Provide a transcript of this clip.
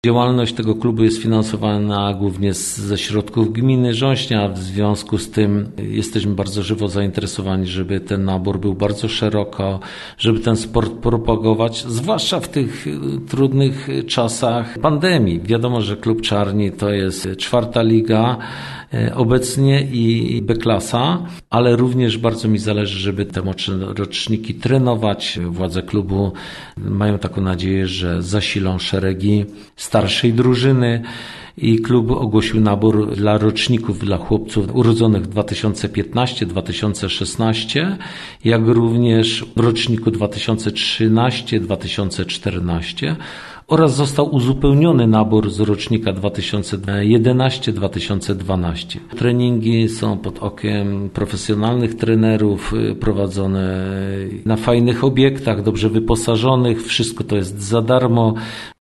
Działalność tego klubu jest finansowana głównie ze środków gminy Rząśnia. W związku z tym jesteśmy bardzo żywo zainteresowani, żeby ten nabór był bardzo szeroko, żeby ten sport propagować, zwłaszcza w tych trudnych czasach pandemii. Wiadomo, że klub Czarni to jest 4. liga obecnie i B-klasa, ale również bardzo mi zależy, żeby te młodsze roczniki trenować. Władze klubu mają taką nadzieję, że zasilą szeregi starszej drużyny i klub ogłosił nabór dla roczników, dla chłopców urodzonych w 2015-2016, jak również w roczniku 2013-2014 oraz został uzupełniony nabór z rocznika 2011-2012. Treningi są pod okiem profesjonalnych trenerów, prowadzone na fajnych obiektach, dobrze wyposażonych, wszystko to jest za darmo.